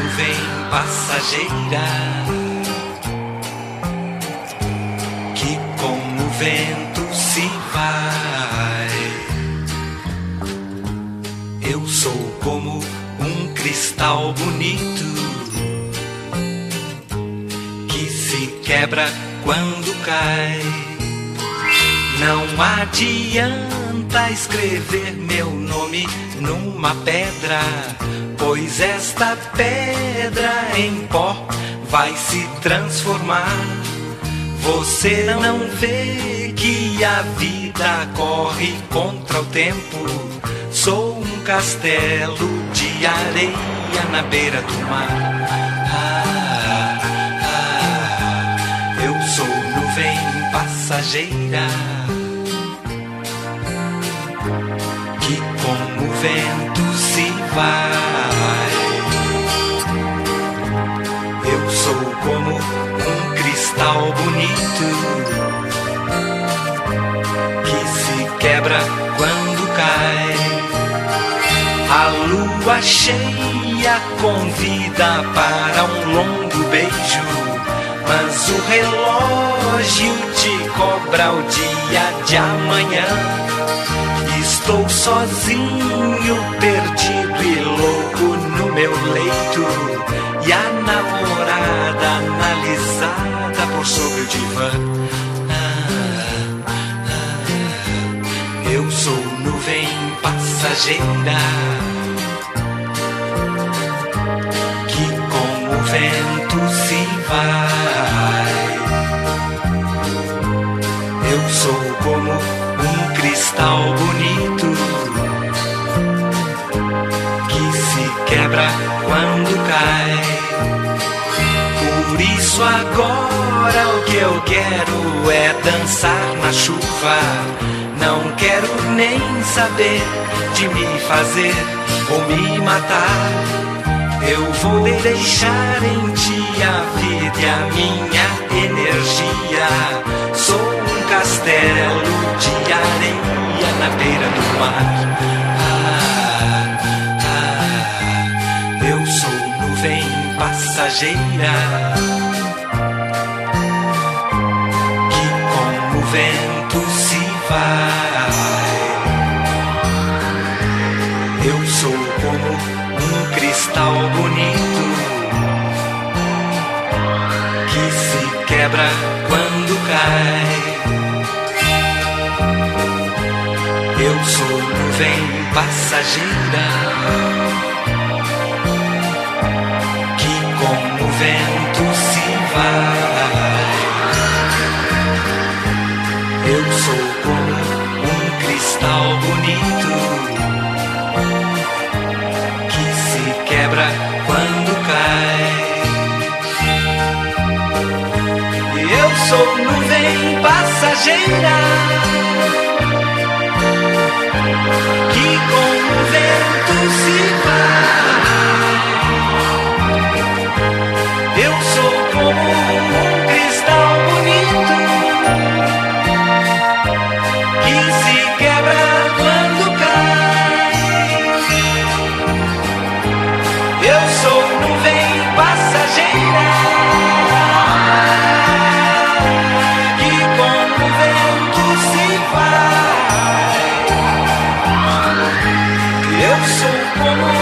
nuvem passageira que como o vento se vai. Eu sou como um cristal bonito que se quebra quando cai. Não adianta escrever meu nome numa pedra, pois esta pedra em pó vai se transformar. Você não vê que a vida corre contra o tempo? Sou um castelo de areia na beira do mar. Eu sou nuvem passageira que como o vento se vai. Eu sou como um cristal bonito que se quebra quando cai. A lua cheia convida para um longo beijo, mas o relógio te cobra o dia de amanhã. Estou sozinho, perdido e louco no meu leito, e a namorada analisada por sobre o divã. Eu sou nuvem passageira que com o vento se vai. Eu sou como um cristal bonito que se quebra quando cai. Por isso agora o que eu quero é dançar na chuva. Não quero nem saber de me fazer ou me matar. Eu vou deixar em ti a vida e a minha energia. Sou um castelo de areia na beira do mar. Eu sou nuvem passageira que como o vento se vai. Eu sou como um cristal bonito que se quebra quando cai. Eu sou nuvem passageira que como o vento se vai. Eu sou como um cristal bonito que se quebra quando cai. Eu sou nuvem passageira que com o vento se vai. Eu sou como um cristal bonito que se quebra quando cai. Eu sou nuvem passageira que com o vento se vai. Eu sou como